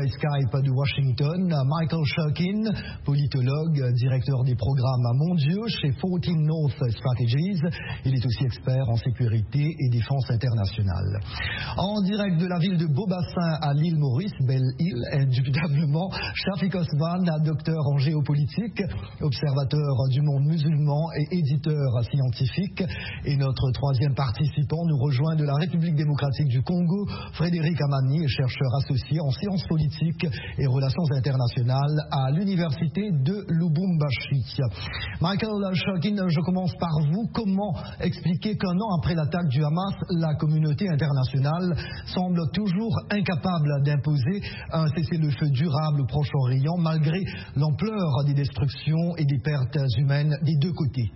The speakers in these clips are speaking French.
Skype de Washington, Michael Shurkin, politologue, directeur des programmes mondiaux chez 14 North Strategies. Il est aussi expert en sécurité et défense internationale. En direct de la ville de Beaubassin à l'île Maurice, Belle-Île, indubitablement, Shafiq Osman, docteur en géopolitique, observateur du monde musulman et éditeur scientifique. Et notre troisième participant nous rejoint de la République démocratique du Congo, Frédéric Amani, chercheur associé en sciences politiques et relations internationales à l'université de Lubumbashi. Michael Shurkin, je commence par vous. Comment expliquer qu'un an après l'attaque du Hamas, la communauté internationale semble toujours incapable d'imposer un cessez-le-feu durable au Proche-Orient malgré l'ampleur des destructions et des pertes humaines des deux côtés?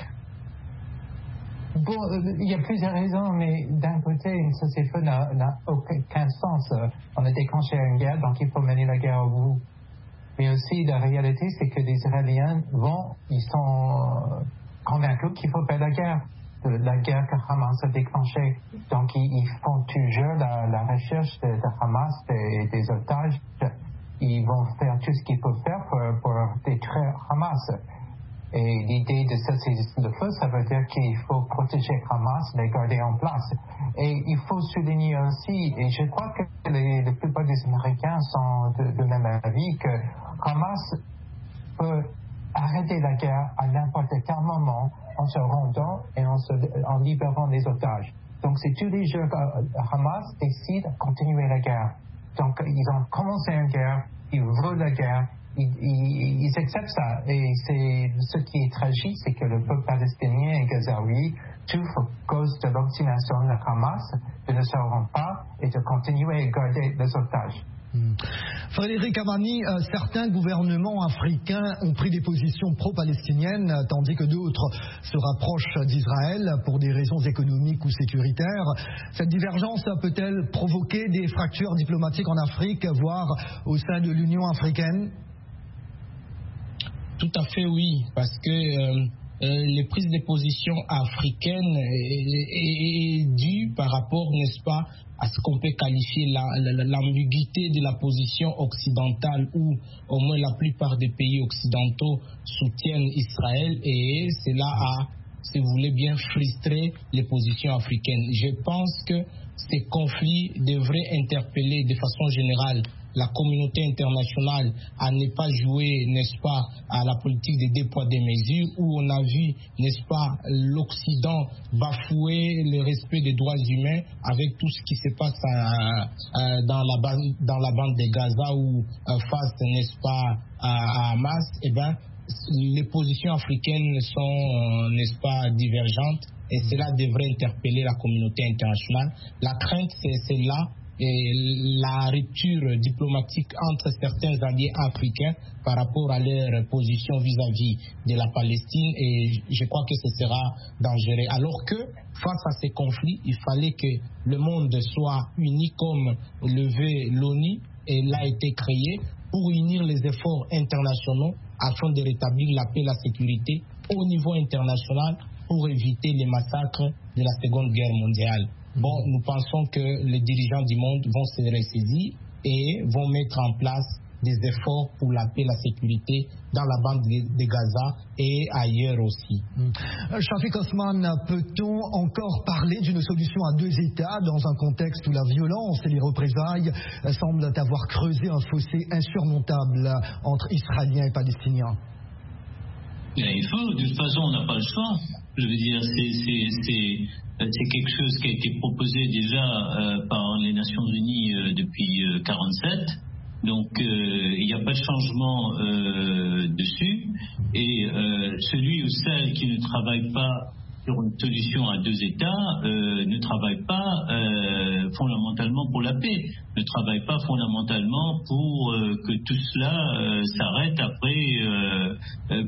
Bon, il y a plusieurs raisons, mais d'un côté, une cessez-le-feu n'a aucun sens. On a déclenché une guerre, donc il faut mener la guerre au bout. Mais aussi, la réalité, c'est que les Israéliens ils sont convaincus qu'il faut faire la guerre que Hamas a déclenchée. Donc, ils font toujours la recherche de Hamas, des otages. Ils vont faire tout ce qu'ils peuvent faire pour détruire Hamas. Et l'idée de cessez-le-feu, ça veut dire qu'il faut protéger Hamas, les garder en place. Et il faut souligner aussi, et je crois que la plupart des Américains sont de même avis, que Hamas peut arrêter la guerre à n'importe quel moment en se rendant et en libérant les otages. Donc c'est tous les jours que Hamas décide de continuer la guerre. Donc ils ont commencé une guerre, ils veulent la guerre, ils acceptent ça. Et ce qui est tragique, c'est que le peuple palestinien et gazaoui souffrent à cause de l'obstination de Hamas de ne se rendre pas et de continuer à garder les otages. Frédéric Amani, certains gouvernements africains ont pris des positions pro-palestiniennes, tandis que d'autres se rapprochent d'Israël pour des raisons économiques ou sécuritaires. Cette divergence peut-elle provoquer des fractures diplomatiques en Afrique, voire au sein de l'Union africaine? Tout à fait oui, parce que les prises de position africaines est due par rapport, n'est-ce pas, à ce qu'on peut qualifier l'ambiguïté de la position occidentale, où au moins la plupart des pays occidentaux soutiennent Israël, et cela a, si vous voulez bien, frustré les positions africaines. Je pense que ces conflits devraient interpeller de façon générale la communauté internationale à ne pas jouer, n'est-ce pas, à la politique des deux poids deux mesures, où on a vu, n'est-ce pas, l'Occident bafouer le respect des droits humains avec tout ce qui se passe dans la bande de Gaza ou face, n'est-ce pas, à Hamas. Eh bien, les positions africaines sont, n'est-ce pas, divergentes, et cela devrait interpeller la communauté internationale. La crainte, c'est là. Et la rupture diplomatique entre certains alliés africains par rapport à leur position vis-à-vis de la Palestine, et je crois que ce sera dangereux. Alors que face à ces conflits, il fallait que le monde soit uni comme le veut l'ONU, et l'a été créé pour unir les efforts internationaux afin de rétablir la paix et la sécurité au niveau international pour éviter les massacres de la Seconde Guerre mondiale. Bon, nous pensons que les dirigeants du monde vont se ressaisir et vont mettre en place des efforts pour la paix et la sécurité dans la bande de Gaza et ailleurs aussi. Shafiq Osman, peut-on encore parler d'une solution à deux États dans un contexte où la violence et les représailles semblent avoir creusé un fossé insurmontable entre Israéliens et Palestiniens? Il faut, de toute façon, on n'a pas le choix. Je veux dire, c'est quelque chose qui a été proposé déjà par les Nations Unies depuis 1947. Donc, il n'y a pas de changement dessus. Et celui ou celle qui ne travaille pas sur une solution à deux États ne travaille pas fondamentalement pour la paix, ne travaille pas fondamentalement pour que tout cela s'arrête après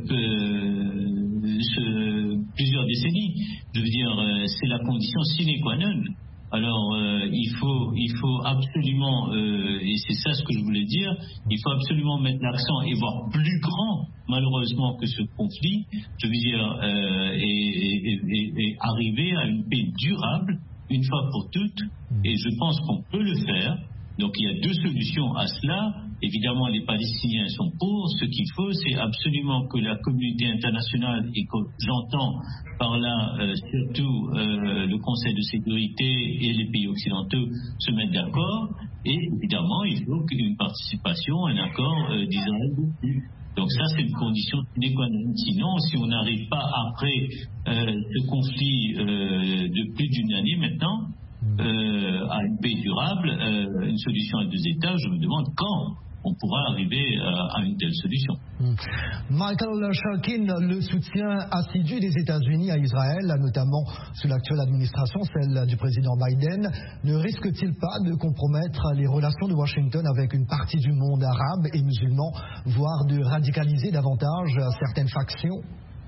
plusieurs décennies. Je veux dire, c'est la condition sine qua non. Alors, il faut absolument, et c'est ça ce que je voulais dire, il faut absolument mettre l'accent et voir plus grand, malheureusement, que ce conflit, je veux dire, et arriver à une paix durable, une fois pour toutes, et je pense qu'on peut le faire. Donc il y a deux solutions à cela. Évidemment, les Palestiniens sont pour. Ce qu'il faut, c'est absolument que la communauté internationale, et que j'entends par là surtout le Conseil de sécurité et les pays occidentaux, se mettent d'accord. Et évidemment, il faut qu'une participation, un accord d'Israël dessus. Donc ça, c'est une condition sine qua non. Sinon, si on n'arrive pas après ce conflit de plus d'une année maintenant, à une paix durable, une solution à deux États, je me demande quand on pourra arriver à une telle solution. Michael Sherkin, le soutien assidu des États-Unis à Israël, notamment sous l'actuelle administration, celle du président Biden, ne risque-t-il pas de compromettre les relations de Washington avec une partie du monde arabe et musulman, voire de radicaliser davantage certaines factions?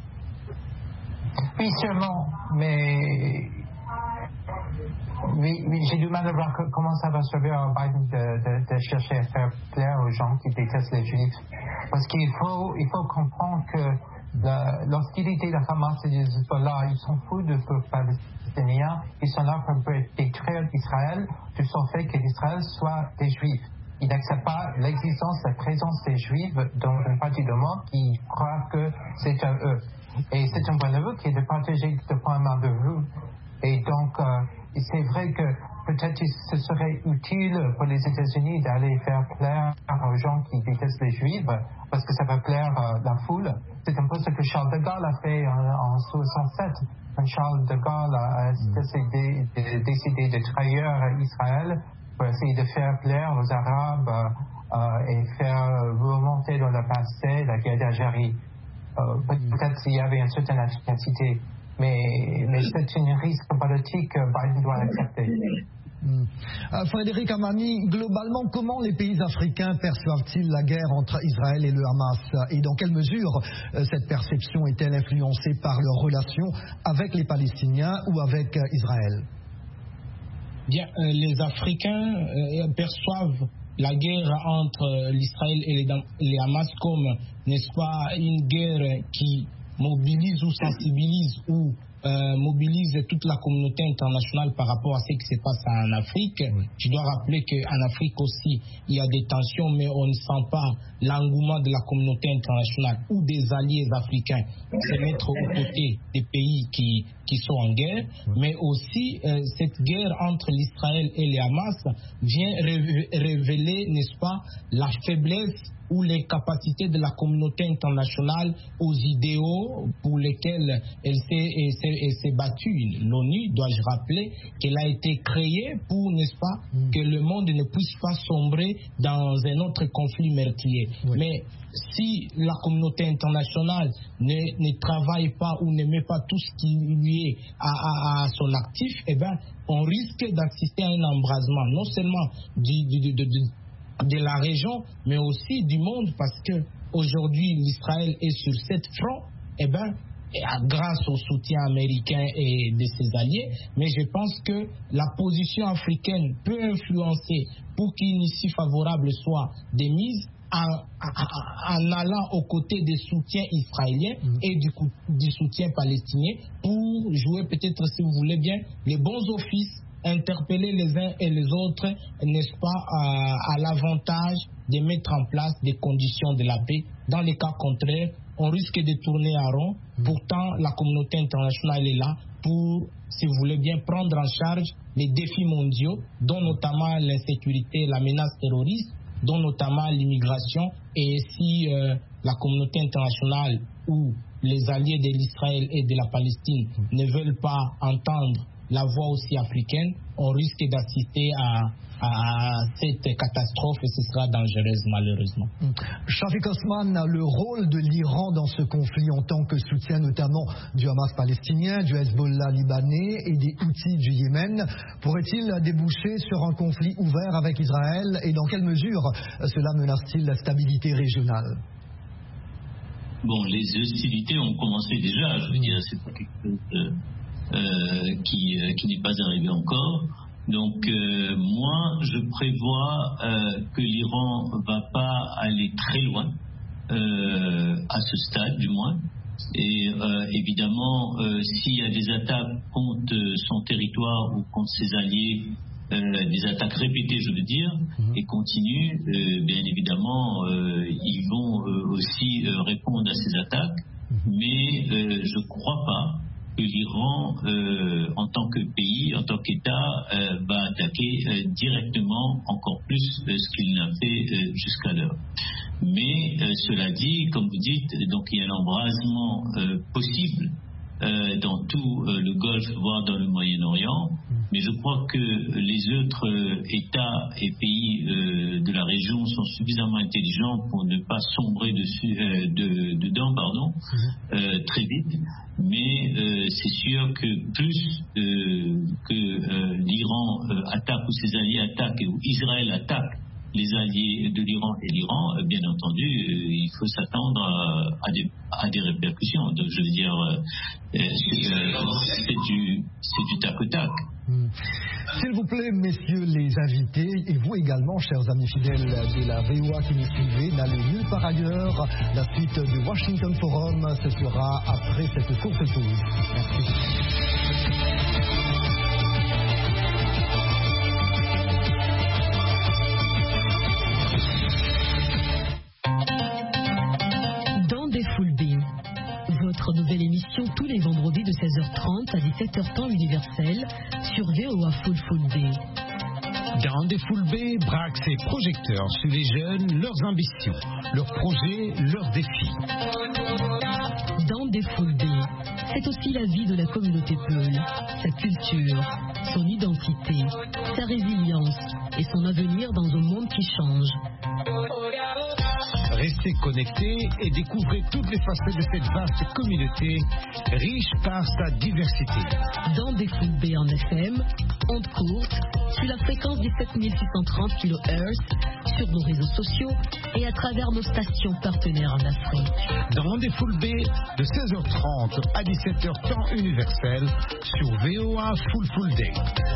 Oui, sûrement, mais j'ai du mal à voir comment ça va servir à Biden de chercher à faire plaire aux gens qui détestent les Juifs. Parce qu'il faut comprendre que l'hostilité de Hamas et du Hezbollah, ils s'en foutent de peuple palestinien, ils sont là pour détruire Israël, du seul fait que l'Israël soit des Juifs. Ils n'acceptent pas l'existence, la présence des Juifs dans une partie du monde qui croient que c'est à eux. Et c'est un point de vue qui est de partager ce point de vue. Et donc, c'est vrai que peut-être ce serait utile pour les États-Unis d'aller faire plaire aux gens qui détestent les Juifs, parce que ça va plaire la foule. C'est un peu ce que Charles de Gaulle a fait en 1967. Quand Charles de Gaulle a décidé de trahir Israël pour essayer de faire plaire aux Arabes et faire remonter dans le passé la guerre d'Algérie. Peut-être qu'il y avait une certaine efficacité. Mais c'est un risque politique que Biden doit accepter. Frédéric Amani, globalement, comment les pays africains perçoivent-ils la guerre entre Israël et le Hamas? Et dans quelle mesure cette perception est-elle influencée par leurs relations avec les Palestiniens ou avec Israël? Bien, les Africains perçoivent la guerre entre l'Israël et les Hamas comme, n'est-ce pas, une guerre qui mobilise ou sensibilise ou mobilise toute la communauté internationale par rapport à ce qui se passe en Afrique. Oui. Je dois rappeler qu'en Afrique aussi, il y a des tensions, mais on ne sent pas l'engouement de la communauté internationale ou des alliés africains se mettre aux côtés des pays qui sont en guerre. Oui. Mais aussi, cette guerre entre l'Israël et les Hamas vient révéler, n'est-ce pas, la faiblesse ou les capacités de la communauté internationale aux idéaux pour lesquels elle s'est battue. L'ONU, dois-je rappeler, qu'elle a été créée pour, n'est-ce pas, que le monde ne puisse pas sombrer dans un autre conflit meurtrier. Oui. Mais si la communauté internationale ne travaille pas ou ne met pas tout ce qui lui est à son actif, eh ben, on risque d'assister à un embrasement, non seulement de la région, mais aussi du monde, parce que aujourd'hui l'Israël est sur 7 fronts, eh ben, grâce au soutien américain et de ses alliés, mais je pense que la position africaine peut influencer pour qu'une issue favorable soit démise en allant aux côtés des soutiens israéliens et du soutien palestinien pour jouer peut-être, si vous voulez bien, les bons offices, interpeller les uns et les autres, n'est-ce pas, à l'avantage de mettre en place des conditions de la paix. Dans les cas contraires, on risque de tourner à rond. Pourtant, la communauté internationale est là pour, si vous voulez bien, prendre en charge les défis mondiaux, dont notamment l'insécurité, la menace terroriste, dont notamment l'immigration. Et si la communauté internationale ou les alliés de l'Israël et de la Palestine ne veulent pas entendre la voix aussi africaine, on risque d'assister à cette catastrophe et ce sera dangereux malheureusement. Shafiq Osman, le rôle de l'Iran dans ce conflit en tant que soutien notamment du Hamas palestinien, du Hezbollah libanais et des Houthis du Yémen, pourrait-il déboucher sur un conflit ouvert avec Israël et dans quelle mesure cela menace-t-il la stabilité régionale? Bon, les hostilités ont commencé déjà, je veux dire, c'est pas quelque chose qui n'est pas arrivé encore. Donc moi je prévois que l'Iran va pas aller très loin à ce stade du moins, et évidemment s'il y a des attaques contre son territoire ou contre ses alliés, des attaques répétées, je veux dire, et continuent, bien évidemment, ils vont aussi répondre à ces attaques, mais je ne crois pas que l'Iran, en tant que pays, en tant qu'État, va attaquer directement encore plus ce qu'il n'a fait jusqu'alors. Mais cela dit, comme vous dites, donc il y a un embrasement possible dans tout le Golfe, voire dans le Moyen-Orient, mais je crois que les autres États et pays de la région sont suffisamment intelligents pour ne pas sombrer dedans très vite. Mais c'est sûr que plus que l'Iran attaque ou ses alliés attaquent ou Israël attaque les alliés de l'Iran et l'Iran, bien entendu, il faut s'attendre à des répercussions. Donc, je veux dire, c'est du tac au tac. S'il vous plaît, messieurs les invités, et vous également, chers amis fidèles de la VOA qui nous suivez, n'allez nulle part ailleurs. La suite du Washington Forum, ce sera après cette courte pause. Merci. Votre nouvelle émission tous les vendredis de 16h30 à 17h temps universel sur VOA Full Day. Dans des Full Bay braque ses projecteurs sur les jeunes, leurs ambitions, leurs projets, leurs défis. Dans des Full Bay, c'est aussi la vie de la communauté Peul, sa culture, son identité, sa résilience et son avenir dans un monde qui change. Restez connectés et découvrez toutes les facettes de cette vaste communauté, riche par sa diversité. Dans des Full Bay en FM, ondes courtes, sur la fréquence 17630 kHz, sur nos réseaux sociaux et à travers nos stations partenaires en Afrique. Dans des Full Bay de 16h30 à 17h temps universel sur VOA Full Day.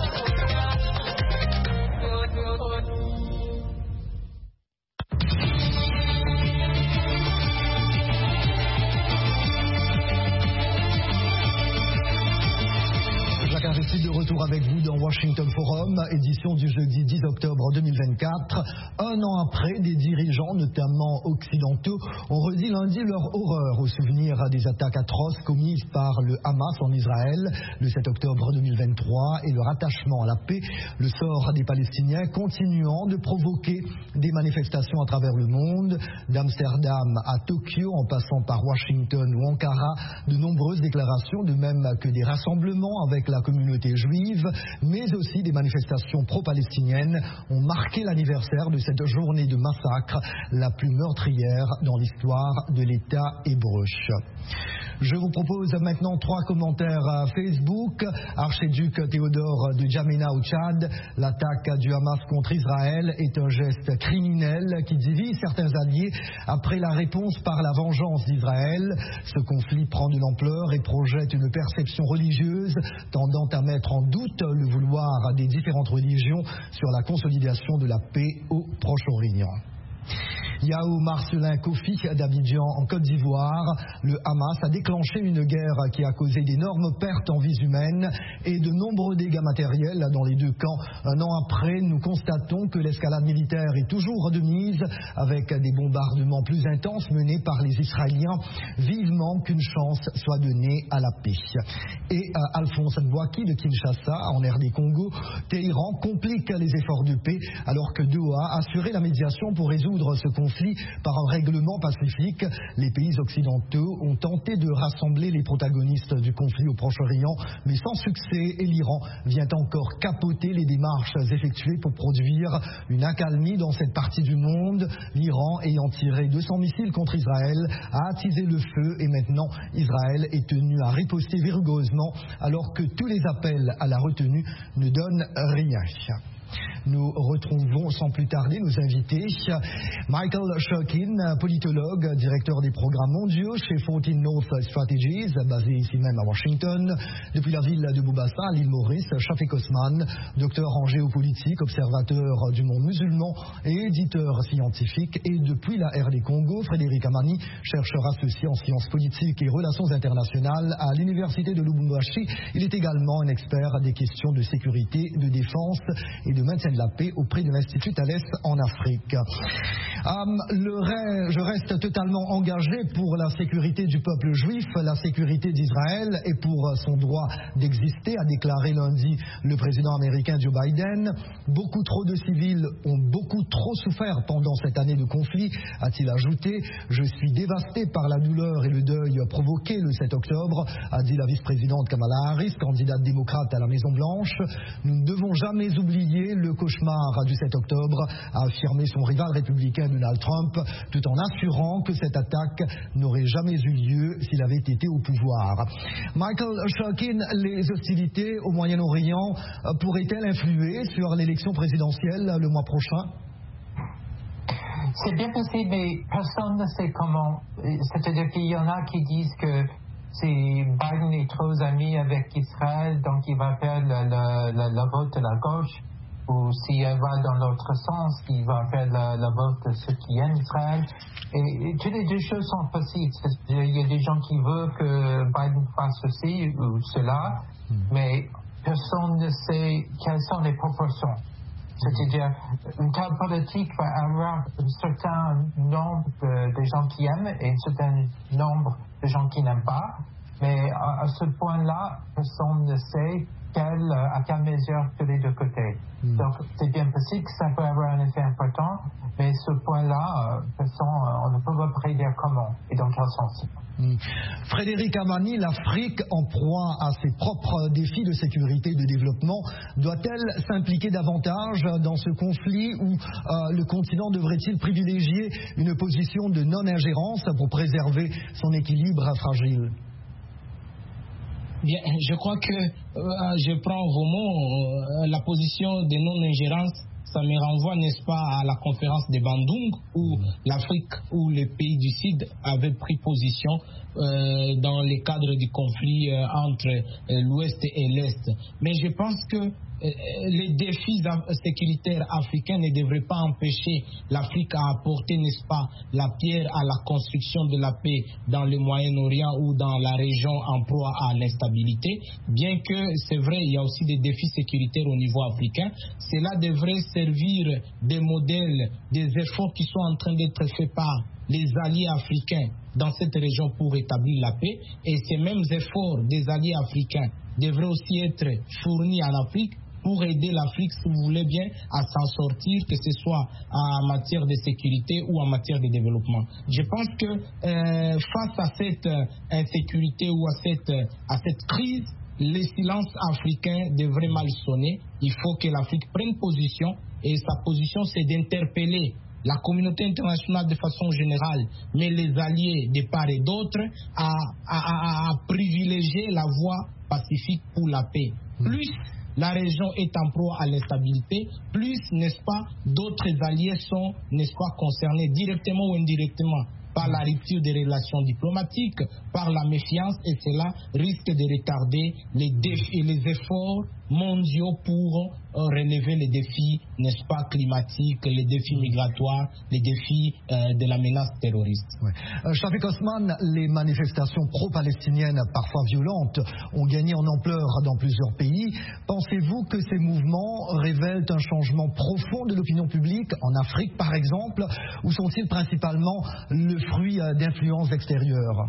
Je suis de retour avec vous dans Washington Forum, édition du jeudi 10 octobre 2024. Un an après, des dirigeants, notamment occidentaux, ont redit lundi leur horreur au souvenir des attaques atroces commises par le Hamas en Israël le 7 octobre 2023 et leur attachement à la paix, le sort des Palestiniens continuant de provoquer des manifestations à travers le monde, d'Amsterdam à Tokyo en passant par Washington ou Ankara, de nombreuses déclarations, de même que des rassemblements avec la communauté juive, mais aussi des manifestations pro-palestiniennes ont marqué l'anniversaire de cette journée de massacre la plus meurtrière dans l'histoire de l'État hébreu. Je vous propose maintenant 3 commentaires à Facebook. Archiduc Théodore de Djamena au Tchad, l'attaque du Hamas contre Israël est un geste criminel qui divise certains alliés après la réponse par la vengeance d'Israël. Ce conflit prend de l'ampleur et projette une perception religieuse tendant à mettre en doute le vouloir des différentes religions sur la consolidation de la paix au Proche-Orient. Yao Marcelin Kofi d'Abidjan en Côte d'Ivoire, le Hamas a déclenché une guerre qui a causé d'énormes pertes en vies humaines et de nombreux dégâts matériels dans les deux camps. Un an après, nous constatons que l'escalade militaire est toujours de mise avec des bombardements plus intenses menés par les Israéliens. Vivement qu'une chance soit donnée à la paix. Et Alphonse Mbouaki de Kinshasa, en RD Congo, Téhéran complique les efforts de paix alors que Doha a assuré la médiation pour résoudre ce conflit par un règlement pacifique. Les pays occidentaux ont tenté de rassembler les protagonistes du conflit au Proche-Orient, mais sans succès, et l'Iran vient encore capoter les démarches effectuées pour produire une accalmie dans cette partie du monde. L'Iran ayant tiré 200 missiles contre Israël a attisé le feu et maintenant Israël est tenu à riposter vigoureusement alors que tous les appels à la retenue ne donnent rien. Nous retrouvons sans plus tarder nos invités. Michael Shurkin, politologue, directeur des programmes mondiaux chez 14 North Strategies, basé ici même à Washington. Depuis la ville de Mombasa, à l'île Maurice, Shafik Osman, docteur en géopolitique, observateur du monde musulman et éditeur scientifique. Et depuis la RD Congo, Frédéric Amani, chercheur associé en sciences politiques et relations internationales à l'université de Lubumbashi. Il est également un expert des questions de sécurité, de défense et de maintien de la paix auprès de l'Institut Thalès en Afrique. Je reste totalement engagé pour la sécurité du peuple juif, la sécurité d'Israël et pour son droit d'exister, a déclaré lundi le président américain Joe Biden. Beaucoup trop de civils ont beaucoup trop souffert pendant cette année de conflit, a-t-il ajouté. Je suis dévasté par la douleur et le deuil provoqués le 7 octobre, a dit la vice-présidente Kamala Harris, candidate démocrate à la Maison-Blanche. Nous ne devons jamais oublier le cauchemar du 7 octobre, a affirmé son rival républicain Donald Trump, tout en assurant que cette attaque n'aurait jamais eu lieu s'il avait été au pouvoir. Michael Shurkin, les hostilités au Moyen-Orient pourraient-elles influer sur l'élection présidentielle le mois prochain? C'est bien possible, mais personne ne sait comment. C'est-à-dire qu'il y en a qui disent que si Biden est trop ami avec Israël, donc il va faire le vote de la gauche, ou si elle va dans l'autre sens, il va faire le vote de ceux qui aiment Israël. Et toutes les deux choses sont possibles. Il y a des gens qui veulent que Biden fasse ceci ou cela, mais personne ne sait quelles sont les proportions. C'est-à-dire, une telle politique va avoir un certain nombre de gens qui aiment et un certain nombre de gens qui n'aiment pas. Mais à ce point-là, personne ne sait à quelle mesure tous les deux côtés. Donc, c'est bien possible que ça peut avoir un effet important, mais ce point-là, on ne peut pas prédire comment et dans quel sens. Frédéric Amani, l'Afrique, en proie à ses propres défis de sécurité et de développement, doit-elle s'impliquer davantage dans ce conflit ou le continent devrait-il privilégier une position de non-ingérence pour préserver son équilibre fragile? Bien, je crois que je prends vos mots, la position de non-ingérence, ça me renvoie, n'est-ce pas, à la conférence de Bandung où l'Afrique, où les pays du Sud avaient pris position dans le cadre du conflit entre l'Ouest et l'Est. Mais je pense que les défis sécuritaires africains ne devraient pas empêcher l'Afrique à apporter, n'est-ce pas, la pierre à la construction de la paix dans le Moyen-Orient ou dans la région en proie à l'instabilité. Bien que, c'est vrai, il y a aussi des défis sécuritaires au niveau africain, cela devrait servir des modèles, des efforts qui sont en train d'être faits par les alliés africains dans cette région pour établir la paix. Et ces mêmes efforts des alliés africains devraient aussi être fournis en Afrique pour aider l'Afrique, si vous voulez bien, à s'en sortir, que ce soit en matière de sécurité ou en matière de développement. Je pense que face à cette insécurité ou à cette crise, les silences africains devraient mal sonner. Il faut que l'Afrique prenne position, et sa position, c'est d'interpeller la communauté internationale de façon générale, mais les alliés de part et d'autre, à privilégier la voie pacifique pour la paix. Plus la région est en proie à l'instabilité, plus, n'est-ce pas, d'autres alliés sont, n'est-ce pas, concernés directement ou indirectement par la rupture des relations diplomatiques, par la méfiance, et cela risque de retarder les défis et les efforts mondiaux pour relever les défis, n'est-ce pas, climatiques, les défis migratoires, les défis de la menace terroriste. Ouais. Shafik Osman, les manifestations pro-palestiniennes, parfois violentes, ont gagné en ampleur dans plusieurs pays. Pensez-vous que ces mouvements révèlent un changement profond de l'opinion publique, en Afrique par exemple, ou sont-ils principalement le fruit d'influences extérieures?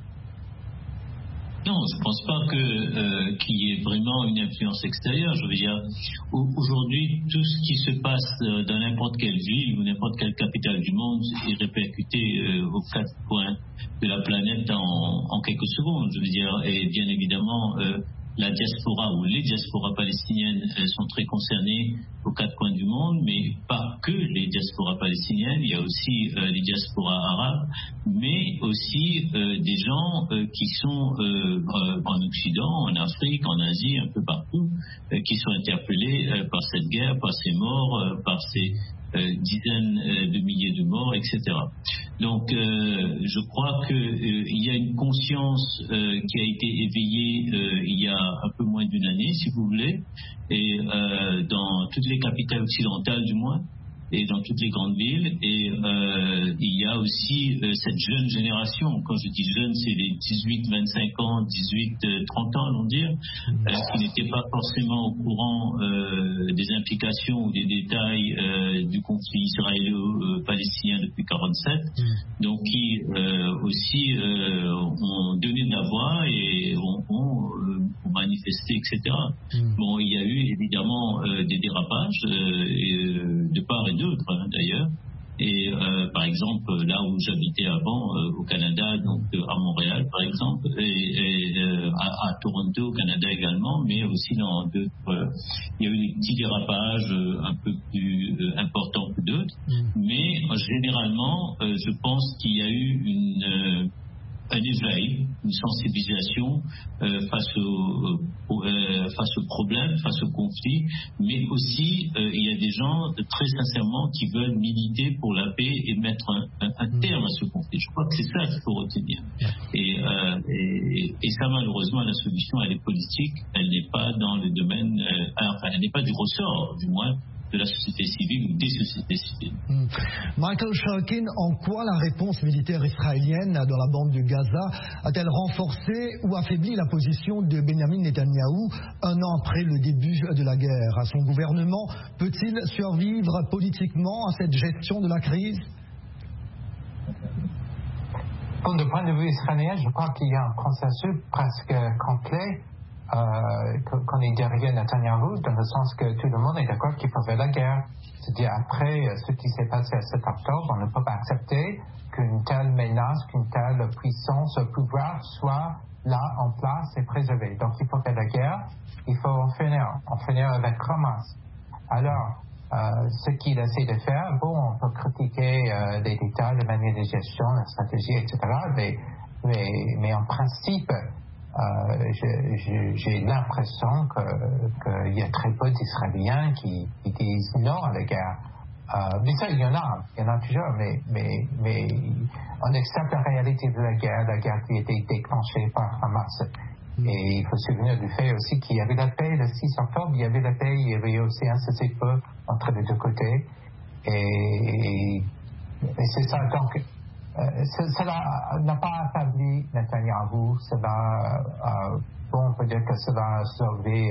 Non, je ne pense pas qu'il y ait vraiment une influence extérieure. Je veux dire, aujourd'hui, tout ce qui se passe dans n'importe quelle ville ou n'importe quelle capitale du monde est répercuté aux quatre coins de la planète en quelques secondes. Je veux dire, et bien évidemment, la diaspora ou les diasporas palestiniennes sont très concernées aux quatre coins du monde, mais pas que les diasporas palestiniennes, il y a aussi les diasporas arabes, mais aussi des gens qui sont en Occident, en Afrique, en Asie, un peu partout, qui sont interpellés par cette guerre, par ces morts, par ces dizaines de milliers de morts, etc. Donc, je crois qu'il y a une conscience qui a été éveillée il y a un peu moins d'une année, si vous voulez, et dans toutes les capitales occidentales du moins, et dans toutes les grandes villes, et il y a aussi cette jeune génération, quand je dis jeune, c'est les 18-25 ans, 18-30 ans, allons dire, qui n'étaient pas forcément au courant des implications ou des détails du conflit israélo-palestinien depuis 1947, donc qui aussi ont donné de la voix et ont manifesté, etc. Bon, il y a eu évidemment des dérapages de part et d'autre, d'ailleurs. Et par exemple, là où j'habitais avant, au Canada, donc à Montréal, par exemple, et à Toronto, au Canada également, mais aussi dans d'autres, il y a eu des petits dérapages un peu plus importants que d'autres. Mais généralement, je pense qu'il y a eu un éveil, une sensibilisation face au problème, face au conflit, mais aussi il y a des gens très sincèrement qui veulent militer pour la paix et mettre un terme à ce conflit. Je crois que c'est ça qu'il faut retenir. Et ça, malheureusement, la solution, elle est politique, elle n'est pas dans le domaine, elle n'est pas du ressort, du moins, de la société civile ou des sociétés civiles. Michael Shurkin, en quoi la réponse militaire israélienne dans la bande de Gaza a-t-elle renforcé ou affaibli la position de Benjamin Netanyahou un an après le début de la guerre? Son gouvernement peut-il survivre politiquement à cette gestion de la crise? Bon, du point de vue israélien, je crois qu'il y a un consensus presque complet qu'on est derrière Netanyahou, dans le sens que tout le monde est d'accord qu'il faut faire la guerre. C'est-à-dire, après ce qui s'est passé à 7 octobre, on ne peut pas accepter qu'une telle menace, qu'une telle puissance, pouvoir soit là en place et préservée. Donc il faut faire la guerre, il faut en finir avec Hamas. Alors, ce qu'il essaie de faire, bon, on peut critiquer les détails, la manière de gestion, la stratégie, etc., mais en principe, j'ai l'impression qu'il y a très peu d'Israéliens qui disent non à la guerre. Mais ça, il y en a toujours, mais on accepte la réalité de la guerre qui a été déclenchée par Hamas. Et il faut se souvenir du fait aussi qu'il y avait la paix le 6 octobre, il y avait la paix, il y avait aussi un cessez-le-feu entre les deux côtés. Et c'est ça, donc cela n'a pas affaibli Netanyahou, on peut dire que cela a sauvé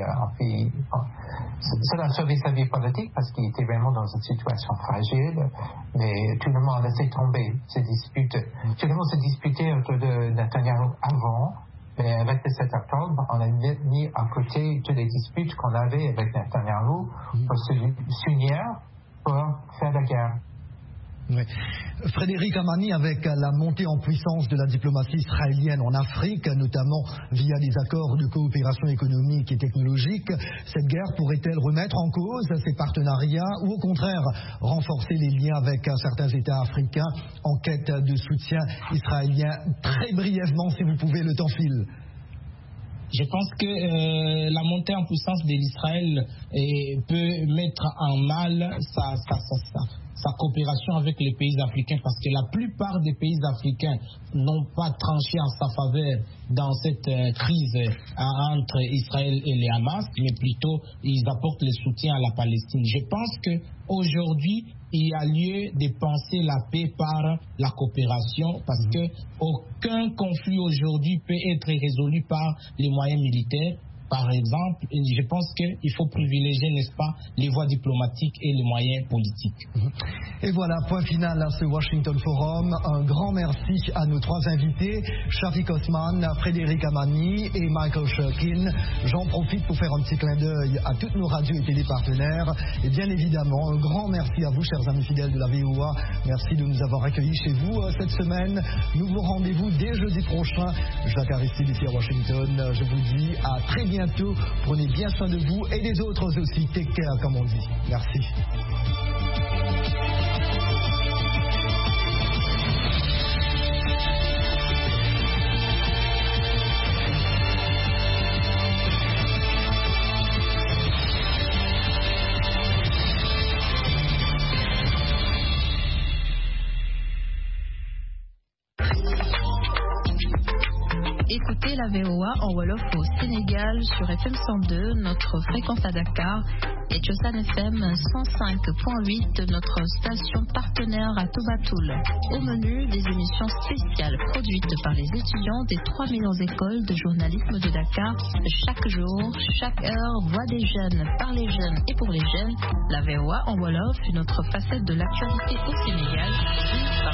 sa vie politique parce qu'il était vraiment dans une situation fragile, mais tout le monde a laissé tomber ces disputes. Tout le monde s'est disputé autour de Netanyahou avant, mais avec le 7 octobre, on a mis à côté toutes les disputes qu'on avait avec Netanyahou pour s'unir pour faire la guerre. Oui. Frédéric Amani, avec la montée en puissance de la diplomatie israélienne en Afrique, notamment via des accords de coopération économique et technologique, cette guerre pourrait-elle remettre en cause ces partenariats ou au contraire renforcer les liens avec certains États africains en quête de soutien israélien? Très brièvement, si vous pouvez, le temps file. Je pense que la montée en puissance de l'Israël peut mettre en mal sa coopération avec les pays africains, parce que la plupart des pays africains n'ont pas tranché en sa faveur dans cette crise entre Israël et les Hamas, mais plutôt ils apportent le soutien à la Palestine. Je pense qu'aujourd'hui, il y a lieu de penser la paix par la coopération, parce que aucun conflit aujourd'hui peut être résolu par les moyens militaires. Par exemple, je pense qu'il faut privilégier, n'est-ce pas, les voies diplomatiques et les moyens politiques. Et voilà, point final à ce Washington Forum. Un grand merci à nos trois invités, Shafiq Osman, Frédéric Amani et Michael Shurkin. J'en profite pour faire un petit clin d'œil à toutes nos radios et télépartenaires. Et bien évidemment, un grand merci à vous, chers amis fidèles de la VOA. Merci de nous avoir accueillis chez vous cette semaine. Nouveau rendez-vous dès jeudi prochain. Jacques Aristide ici à Washington. Je vous dis à très bientôt. bientôt. Prenez bien soin de vous et des autres aussi. Take care, comme on dit. Merci. Écoutez la VOA en Wolof au Sénégal sur FM 102, notre fréquence à Dakar, et Tchosan FM 105.8, notre station partenaire à Toubatoul. Au menu, des émissions spéciales produites par les étudiants des 3 millions d'écoles de journalisme de Dakar. Chaque jour, chaque heure, voix des jeunes, par les jeunes et pour les jeunes. La VOA en Wolof, une autre facette de l'actualité au Sénégal, par